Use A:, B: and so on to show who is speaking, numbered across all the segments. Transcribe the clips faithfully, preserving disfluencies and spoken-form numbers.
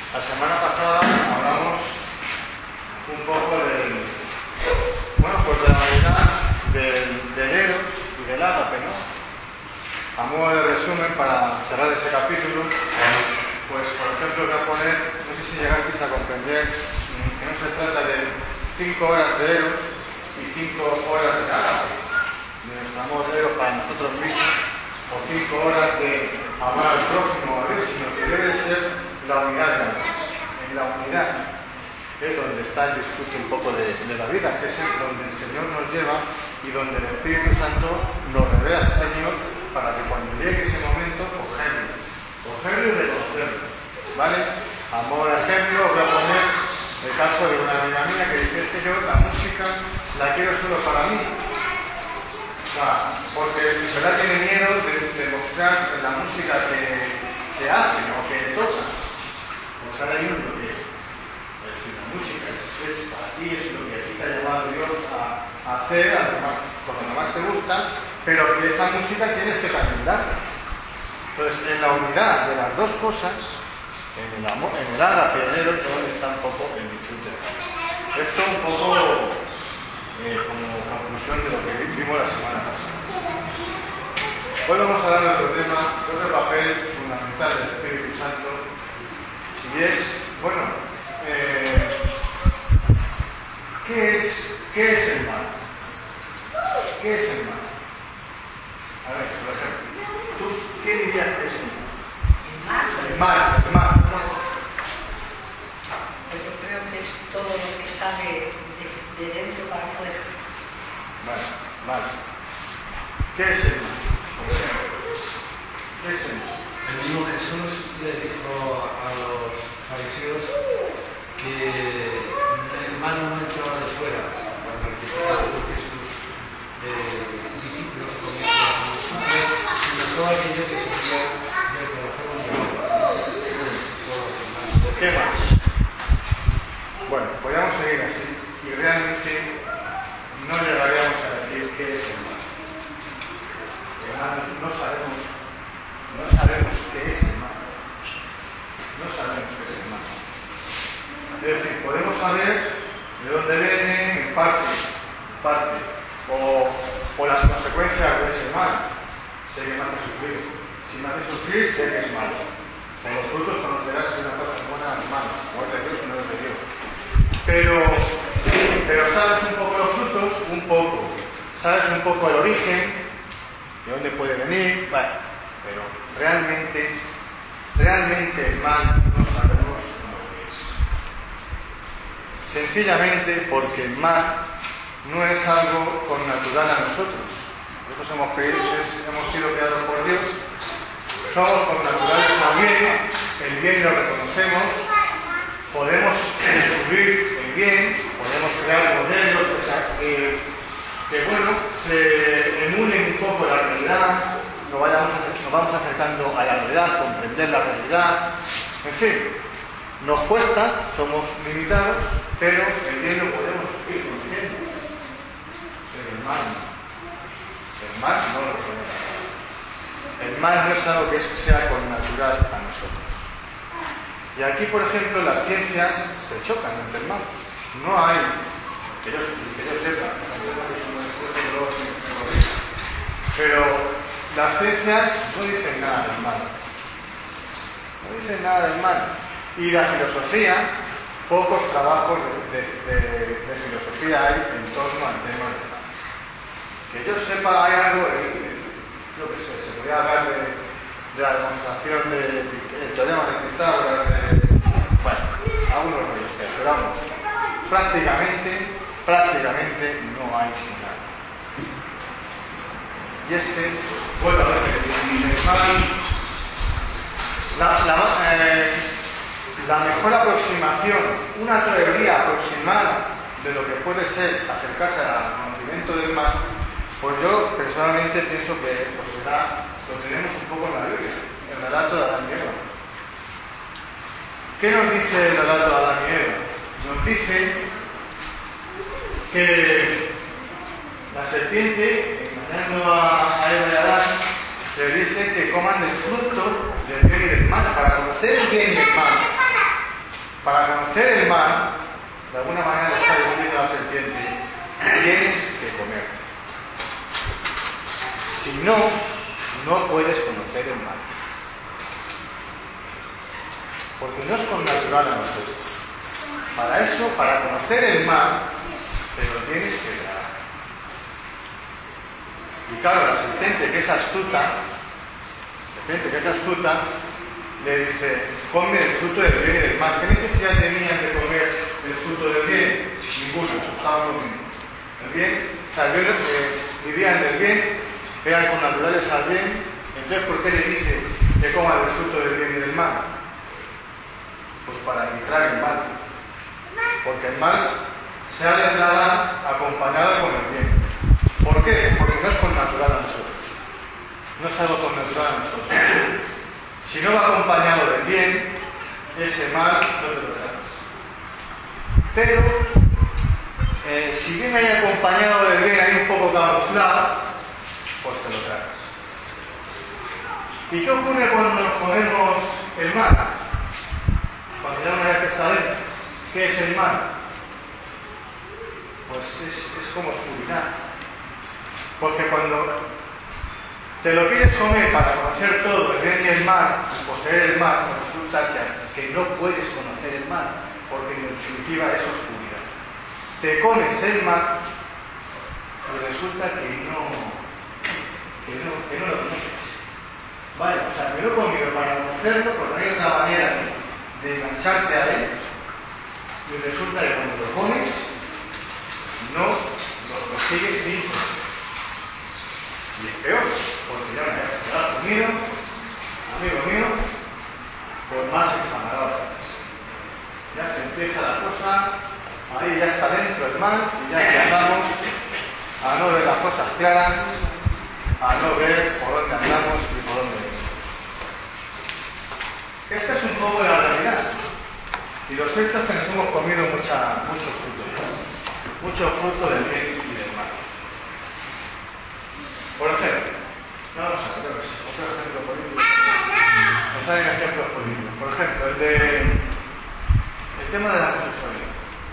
A: La semana pasada hablamos un poco del, bueno, pues de la unidad del, del Eros y del Ágape, ¿no? A modo de resumen, para cerrar ese capítulo, pues por ejemplo voy a poner, no sé si llegasteis a comprender que no se trata de cinco horas de Eros y cinco horas de Ágape, de nuestro amor de Eros para nosotros mismos, o cinco horas de amar al prójimo a Dios, sino que debe ser la unidad de ambos. En la unidad es donde está el disfrute un poco de, de la vida, que es donde el Señor nos lleva y donde el Espíritu Santo nos revela al Señor para que cuando llegue ese momento, cogerlo, cogerlo y reconocerlo, ¿vale? A modo de ejemplo, os voy a poner el caso de una amiga mía que dice que yo la música la quiero solo para mí. O sea, porque en verdad tiene miedo de, de mostrar la música que, que hace o que toca. Pues ahora hay uno que es decir, la música es, es para ti, es lo que a ti te ha llevado Dios a, a hacer, además, con lo que más te gusta, pero que esa música tienes que también darla. Entonces, en la unidad de las dos cosas, en el amor, en el ágape, en el Eros, donde está un poco el disfrute. Esto un poco eh, como conclusión de lo que vimos la semana pasada. Hoy vamos a hablar de otro tema, de otro papel fundamental del Espíritu Santo, y es, bueno, eh, ¿qué es, qué es el mal? ¿Qué es el mal? A ver, por ejemplo, ¿tú qué dirías que es el mal? El mal, el mal.
B: Pues yo creo que es todo lo que sale de, de dentro para afuera.
A: Vale, vale. ¿Qué es el mal? Por ejemplo, ¿qué es el mal?
C: El mismo Jesús le dijo a los fariseos que el mal no entraba de fuera, cuando criticaron porque sus eh, discípulos comían los frutos, sino todo aquello que se hacía del corazón de Dios.
A: ¿Qué más? Bueno, podríamos seguir así y realmente no llegaríamos a decir qué es el mal. El mal no sabemos, no sabemos qué es el mal. No sabemos qué es el mal. Es decir, podemos saber de dónde viene en parte, en parte, o, o las consecuencias de ese mal. Sé que me hace sufrir. Si me hace sufrir, sé que es malo. Con los frutos conocerás si una cosa es buena o mala, o es de Dios o no es de Dios. Pero, pero sabes un poco los frutos, un poco. Sabes un poco el origen, de dónde puede venir, vale. Pero realmente, realmente el mal no sabemos lo que es. Sencillamente porque el mal no es algo connatural a nosotros. Nosotros hemos, creído, hemos sido creados por Dios. Somos connaturales al bien, el bien lo reconocemos, podemos descubrir el bien, podemos crear modelos que, que bueno, se emulen un poco la realidad, nos, vayamos, nos vamos acercando a la realidad, comprender la realidad, en fin, nos cuesta, somos limitados, pero el bien lo podemos seguir conociendo. Pero el mal no. El mal no lo podemos hacer. El mal no es algo que sea connatural a nosotros. Y aquí, por ejemplo, las ciencias se chocan entre el mal. No hay, que yo, que yo sepa, pero las ciencias no dicen nada del mal. No dicen nada del mal. Y la filosofía, pocos trabajos de, de, de, de filosofía hay en torno al tema del mal. Que yo sepa, hay algo, yo qué sé, se podría hablar de, de la demostración del teorema de Pitágoras, de, bueno, algunos rollos que hay, pero vamos, prácticamente, prácticamente no hay nada. Y es que, vuelvo a repetir, el mal, la, la, eh, la mejor aproximación, una teoría aproximada de lo que puede ser acercarse al conocimiento del mal, pues yo personalmente pienso que pues, será, lo tenemos un poco en la Biblia, el relato de Adán y Eva. ¿Qué nos dice el relato de Adán y Eva? Nos dice que la serpiente, engañando a Eva y a Adán, le dice que coman del fruto del bien y del mal, para conocer el bien y el mal. para conocer el mal, de alguna manera le está diciendo a la serpiente, tienes que comer. Si no, no puedes conocer el mal. Porque no es connatural a nosotros. Para eso, para conocer el mal, te lo tienes que dar. Y claro, la serpiente que es astuta, la serpiente que es astuta, le dice, come el fruto del bien y del mal. ¿Qué necesidad tenían de comer el fruto del bien? Ninguna, estaban comiendo. El bien, o sea, ellos eh, vivían del bien, eran connaturales al bien. Entonces, ¿por qué le dice que coman el fruto del bien y del mal? Pues para evitar el mal. Porque el mal se ha de tratar acompañado con el bien. ¿Por qué? Porque no es connatural a nosotros. No es algo connatural a nosotros. Si no va acompañado del bien, ese mal no te lo tragas. Pero, eh, si viene ahí acompañado del bien, ahí un poco camuflado, pues te lo tragas. ¿Y qué ocurre cuando nos comemos el mal? Cuando ya una vez que está dentro, ¿qué es el mal? Pues es, es como oscuridad. Porque cuando te lo quieres comer para conocer todo, el bien y el mal, poseer el mal, pues resulta que, que no puedes conocer el mal, porque en definitiva es oscuridad. Te comes el mal y resulta que no, que no, que no lo conoces. Vale, o sea, me lo he comido para conocerlo, porque no hay otra manera de, de engancharte a él, y resulta que cuando lo comes, no lo, lo sigues sin. Y es peor, porque ya una vez que te lo has comido, amigo mío, pues más enfadarás. Ya se empieza la cosa, ahí ya está dentro el mal, y ya empezamos a no ver las cosas claras, a no ver por dónde andamos y por dónde venimos. Esta es un poco la realidad. Y lo cierto es que nos hemos comido mucha, mucho fruto, mucho fruto del bien y del mal. Por ejemplo, vamos a ver otro ejemplo político. Nos salen ejemplos políticos. Por ejemplo, el de el tema de la homosexualidad.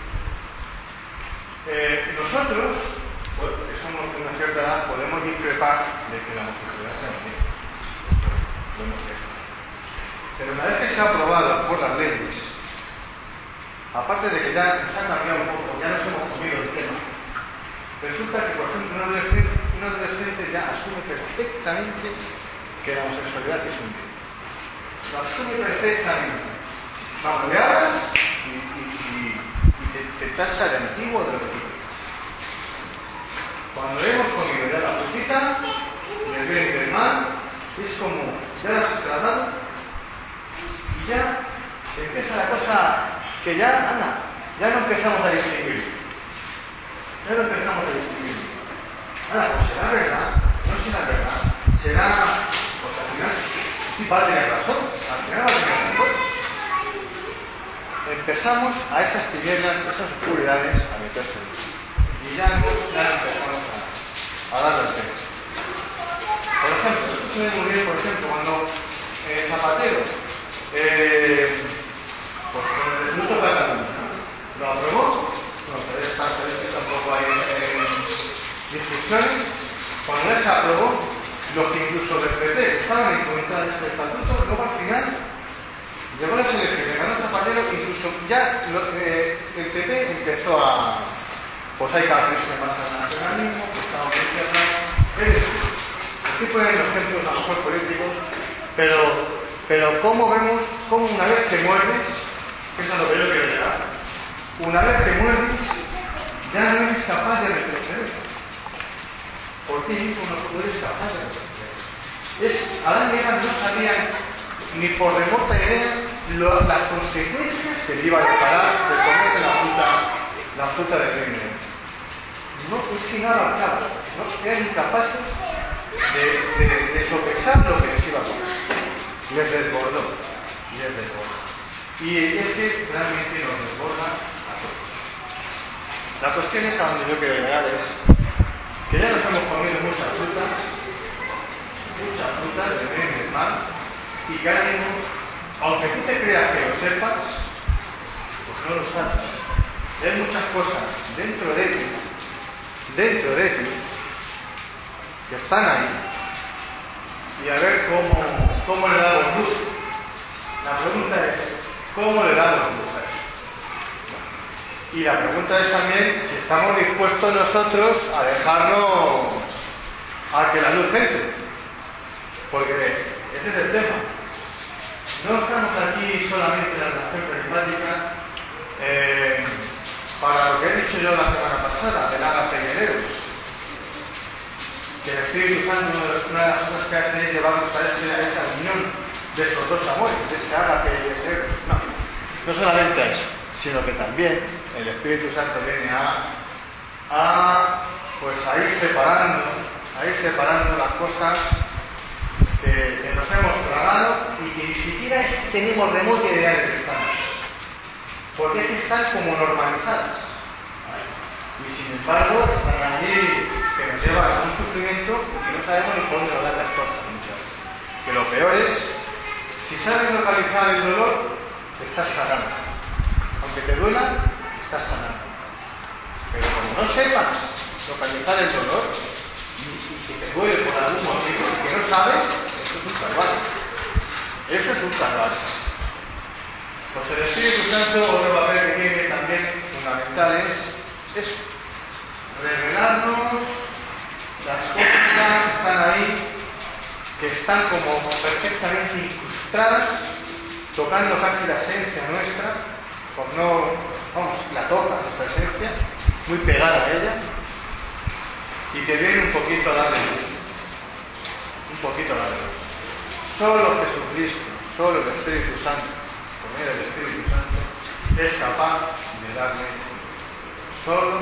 A: Eh, nosotros, pues, que somos de una cierta edad, podemos discrepar de que la homosexualidad sea bien. Podemos decir. Pero una vez que se ha aprobado por las leyes, aparte de que ya nos ha cambiado un poco, ya nos hemos comido el tema, resulta que, por ejemplo, un adolescente, un adolescente ya asume perfectamente que la homosexualidad es un bien. Lo asume perfectamente. Vamos, le hablas y, y, y, y te, te tacha de antiguo de lo que tú quieras. Cuando hemos comido ya la frutita, del bien y del mal, es como, ya la has tratado, y ya empieza la cosa que ya, anda, ya no empezamos a distinguir. Ya no empezamos a distinguir. Ahora, pues será verdad, no será verdad, será, pues al final, sí va a tener razón, al final va a tener razón. Empezamos a esas tinieblas, a esas oscuridades a meterse. Y ya, ya empezamos a, a dar las penas. Por ejemplo, esto se ve muy bien, por ejemplo, cuando eh, Zapatero, eh, pues con el Estatuto de Cataluña, ¿no? Lo aprobó, no, pero está, está un poco ahí en, en discusiones. Cuando ya se aprobó, los que incluso del P P estaban en contra de este estatuto, luego al final llegó la selección, ganó Zapatero, incluso ya lo, eh, el P P empezó a, pues hay que abrirse más al nacionalismo, que estaba muy izquierda. Es decir, estoy poniendo ejemplos a lo mejor políticos, pero, pero cómo vemos, cómo una vez que muerdes, que es a lo que yo quiero llegar, una vez que muerdes, ya no eres capaz de retroceder. Por ti mismo no eres capaz de retroceder. Es, Adán y Eva no sabían ni por remota idea lo, las consecuencias que le iba a deparar de comerse la fruta, la fruta de crimen. No, es que no avanzaban, no eran incapaces de, de, de sopesar lo que les iba a comer. Les desbordó, les desbordó. Y es que realmente nos desborda a todos. La cuestión es a donde yo quiero llegar es que ya nos hemos comido muchas frutas, muchas frutas de bien y del mal, y que ahora mismo, aunque tú te creas que lo sepas, pues no lo sabes. Hay muchas cosas dentro de ti, dentro de ti, que están ahí, y a ver cómo, cómo le damos luz. La pregunta es, ¿cómo le damos luz a eso? Y la pregunta es también si estamos dispuestos nosotros a dejarnos a que la luz entre. Porque ese es el tema. No estamos aquí solamente en la relación carismática eh, para lo que he dicho yo la semana pasada, del ágape y el eros. Que el Espíritu Santo, una de las cosas que hace es llevarnos a, ese, a esa unión de esos dos amores, de ese ágape y ese eros. No, no solamente a eso, sino que también el Espíritu Santo viene a, a, pues a ir separando, a ir separando las cosas que, que nos hemos tragado y que ni siquiera tenemos remota idea de que están. Porque es que están como normalizadas. Y sin embargo, están allí que nos llevan a un sufrimiento que no sabemos ni por dónde dar las cosas muchas veces. Que lo peor es, si sabes localizar el dolor, estás sanando. Aunque te duela, estás sanando. Pero como no sepas localizar el dolor, y, y que te duele por algún motivo, y que no sabes, eso es un calvario. Eso es un calvario. Pues el Espíritu Santo, otro papel que tiene también fundamental es eso. Revelarnos las cosas que están ahí, que están como perfectamente incrustadas, tocando casi la esencia nuestra, por no, vamos, la toca nuestra esencia, muy pegada a ella, y que viene un poquito a darle luz, un poquito a darle luz. Solo Jesucristo, solo el Espíritu Santo, por medio del Espíritu Santo, es capaz de darle luz. Solo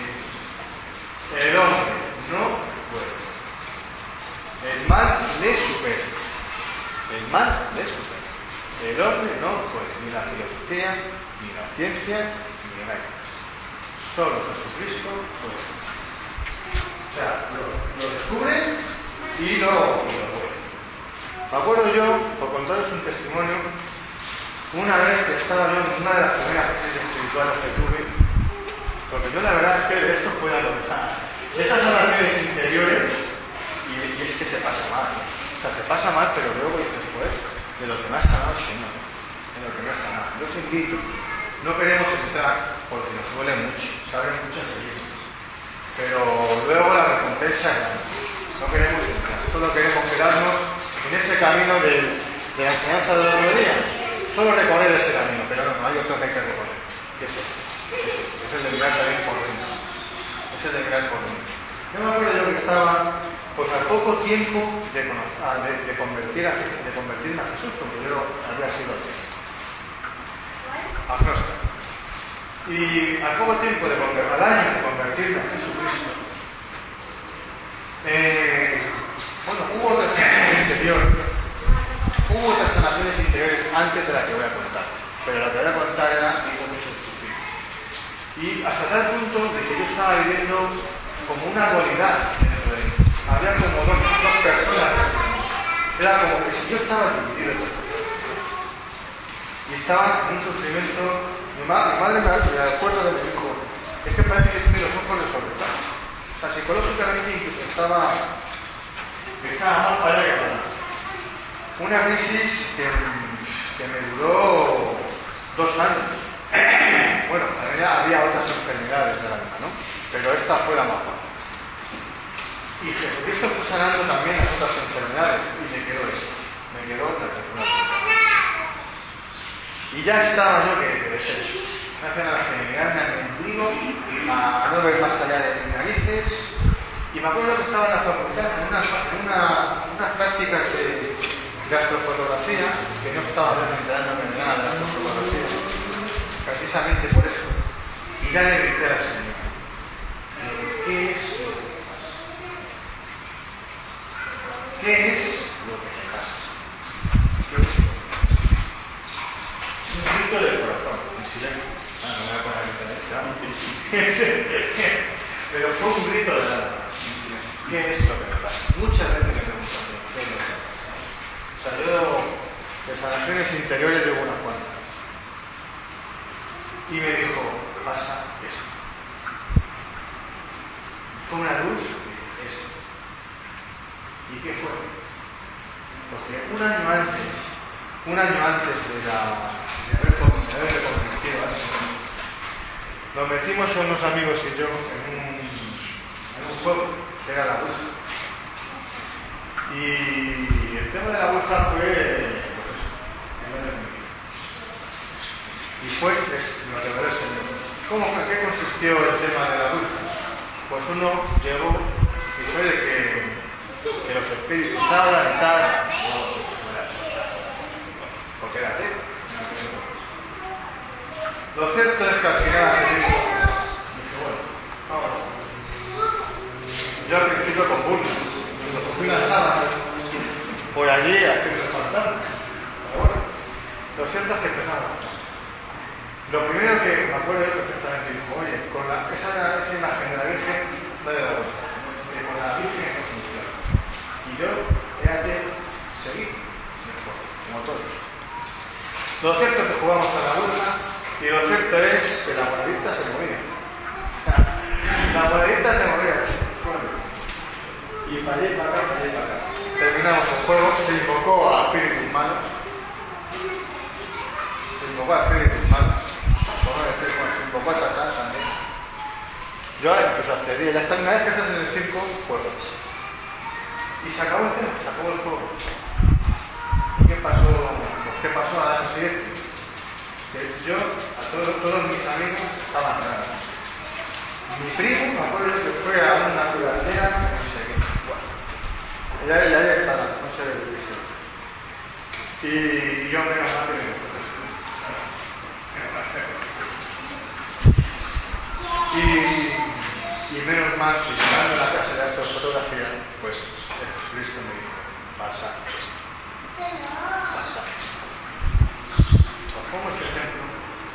A: el hombre no puede. El mal le supera. El mal le supera. El hombre no puede. Ni la filosofía, ni la ciencia, ni nada más. Solo Jesucristo puede. O sea, lo, lo descubre y lo, y lo puede. Me acuerdo yo, por contaros un testimonio, una vez que estaba yo en una de las primeras experiencias espirituales que tuve, porque yo la verdad es que de esto puedo avanzar. Estas oraciones interiores, y, y es que se pasa mal, ¿no? O sea, se pasa mal, pero luego dices, pues, de lo que me ha sanado el Señor, de lo que me ha sanado. Yo os invito, no queremos entrar porque nos duele mucho, saben muchas heridas, pero luego la recompensa es grande. No queremos entrar, solo queremos quedarnos en ese camino de, de la enseñanza del otro día, solo recorrer ese camino, pero no, no hay otro que hay que recorrer. ¿Qué es eso? Es el de mirar también por dentro. Es el de mirar por dentro. Yo me acuerdo yo que estaba, pues al poco tiempo de, conocer, de, de, convertir a, de convertirme a Jesús, porque yo había sido agnóstico. Y al poco tiempo de volver al año de convertirme a Jesucristo, eh, bueno, hubo otra sanación interior, hubo otras sanaciones interiores antes de la que voy a contar, pero la que voy a contar era hizo mucho sufrir. Y hasta tal punto de que yo estaba viviendo como una dualidad dentro de mí. Había como dos, dos personas dentro de mí. Era como que si yo estaba dividido en dos. Y estaba en un sufrimiento. Mi, ma mi madre me acuerdo que me dijo, es que parece que tiene los ojos desorbitados. O sea, psicológicamente incluso estaba, estaba más para allá que para allá. Una crisis que, que me duró dos años. Bueno, también había otras enfermedades del alma, ¿no? Pero esta fue la más baja. Y Jesucristo fue sanando también las otras enfermedades, y me quedó eso, me quedó la persona. Y ya estaba yo que, que deshecho. Me hacen a las que mirarme al ombligo, a, a no ver más allá de mis narices. Y me acuerdo que estaba en la facultad en unas una, una prácticas de, de astrofotografía, que no estaba enterándome de nada de la astrofotografía, precisamente por eso. Y ya le grité al Señor, ¿qué es lo que me pasa? ¿Qué es lo que me pasa? ¿Qué es lo que me pasa? Un grito del corazón, en silencio. Ah, no me voy a poner a gritar, pero fue un grito del alma. ¿Qué es lo que me pasa? Muchas veces me preguntan, ¿qué es lo que me pasa? O sea, yo de sanaciones interiores llevo unas cuantas. y me dijo, pasa eso. Fue una luz, eso. ¿Y qué fue? Porque un año antes, un año antes de, la, de haber, de haber convertido a eso, nos metimos con unos amigos y yo en un, en un juego que era la Ouija. Y el tema de la Ouija fue, pues eso, el año de mi vida. Y fue, es, lo reveló el Señor. ¿Cómo fue? ¿Qué consistió el tema de la Ouija? Pues uno llegó y fue de que, que los espíritus hablan y tal, porque era ateo. Lo cierto es que al final dije, bueno, ahora. Yo al principio con burlas, cuando cogí una sala por allí haciendo fantasmas. Pero bueno, lo cierto es que empezamos. Lo primero que me acuerdo yo perfectamente dijo, oye, con la, esa, esa imagen de la Virgen, dale la vuelta. Oye, con la Virgen no funciona. Y yo, fíjate, seguí, mejor, como todos. Lo cierto es que jugamos a la Ouija y lo cierto es que la monedita se movía. La monedita se movía, chicos. Y para allá y para acá, para allá y para acá. Terminamos el juego, se invocó a espíritus malos. Se invocó a espíritus malos. Por no decir, bueno, se invocó a Satán también. Yo incluso accedí, ya está, una vez que estás en el circo, juegas. Y se acabó el tema, se acabó el juego. ¿Y qué pasó? ¿Qué pasó al año siguiente? Que yo, a todos, todos mis amigos estaban raros. Mi primo, me acuerdo que fue a una curandera, no sé qué. Bueno, ella, ella ya está, no sé qué dice. Y yo menos mal que me encontré Jesús. Y, y menos mal que llegando a la casa de esta fotografía, pues Jesucristo me dijo, pasa esto. Pasa esto. Os pongo este ejemplo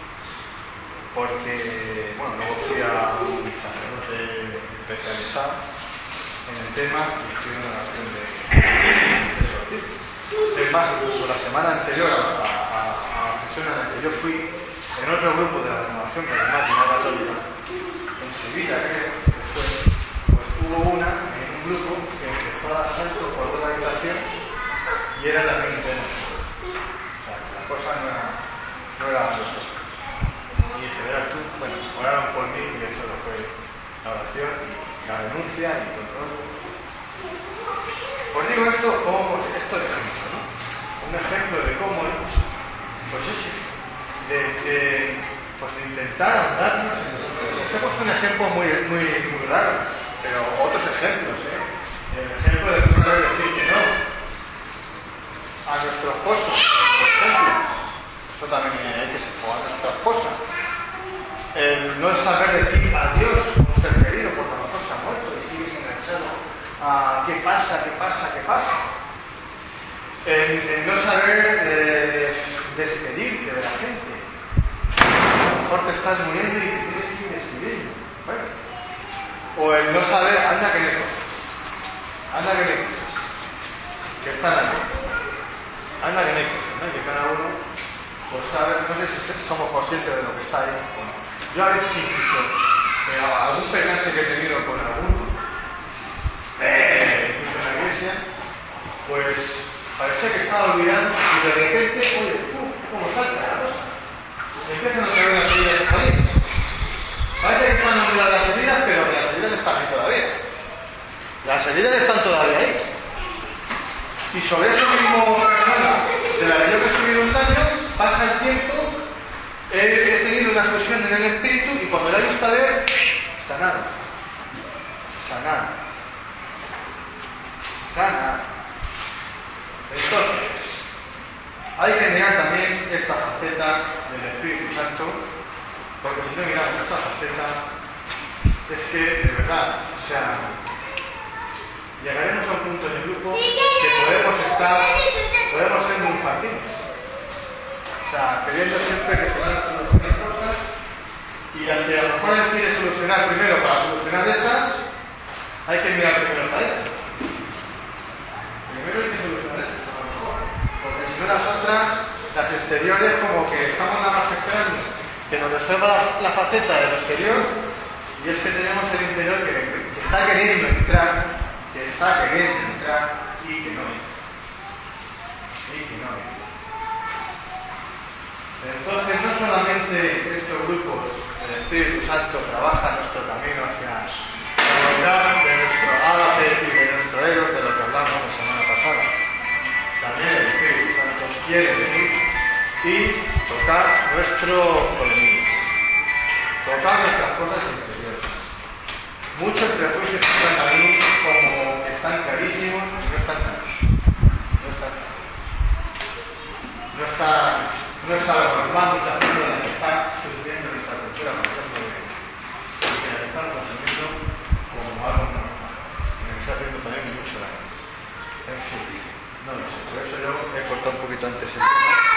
A: porque, bueno, luego fui a un sacerdote especializado en el tema y hice una oración de, de exorcismo. Es más, incluso la semana anterior a, a, a la sesión en la que yo fui en otro grupo de la renovación carismática católica en Sevilla, creo que fue, pues hubo una en un grupo que empezó a dar salto por toda la habitación y era también un tema. O sea, la cosa no era, no era eso. Y dije, verás tú, bueno, oraron por mí y eso lo fue la oración y la renuncia y todo. Os digo esto como esto es ejemplo, ¿no? Un ejemplo de cómo, pues eso, de, de, pues de intentar andarnos en nosotros. Os he puesto un ejemplo muy, muy, muy raro, pero otros ejemplos, ¿eh? El ejemplo de no saber decir que no a nuestro esposo, por ejemplo. Eso también hay que ser a nuestra esposa. El no saber decir adiós a un ser querido porque a lo mejor se ha muerto y sigues enganchado a qué pasa, qué pasa, qué pasa. El, el no saber eh, despedirte de la gente. A lo mejor te estás muriendo y tienes que despedirte. Bueno. O el no saber, anda que me cosas. Anda que me cosas. Que están aquí. Anda que me cosas, ¿no? Y que cada uno, pues sabe, no sé si somos conscientes de lo que está ahí o no. Yo a veces incluso, eh, algún percance que he tenido con alguno, eh, incluso en la iglesia, pues parece que estaba olvidando y de repente, oye, ¡pum! ¿Cómo salta la cosa? Empiezan a salir las heridas de salir. Parece que están olvidadas las heridas, pero las heridas están ahí todavía. Las heridas están todavía ahí. Y sobre esa misma persona de la que yo he recibido un daño, pasa el tiempo, he, he tenido una fusión en el espíritu y cuando la he visto a ver, sanado. Sanado. Sana. Entonces, hay que mirar también esta faceta del Espíritu Santo, porque si no miramos esta faceta, es que, de verdad, o sea, llegaremos a un punto en el grupo que podemos estar, podemos ser muy infantiles. O sea, queriendo siempre que se van a solucionar cosas, y las que a lo mejor él quiere solucionar primero para solucionar esas, hay que mirar primero para ella. Primero hay que solucionar esas, a lo mejor. Porque si no las otras, las exteriores como que estamos nada más esperando que nos resuelva la faceta del exterior, y es que tenemos el interior que, que está queriendo entrar, que está queriendo entrar y que no entra. Y que no entra. Entonces, no solamente estos grupos, el Espíritu Santo trabaja nuestro camino hacia la igualdad de nuestro ágape y de nuestro eros, de lo que hablamos la semana pasada. También el Espíritu Santo quiere venir y tocar nuestro colemís, tocar nuestras cosas interiores. Muchos prejuicios están ahí como que están clarísimos, no están claros. No están claros. No están, no está la normática de la que está sucediendo nuestra cultura, por ejemplo, de que la están consumiendo como algo normal. Me está haciendo también mucho daño. En fin, no lo sé. Por eso yo he cortado un poquito antes el tema.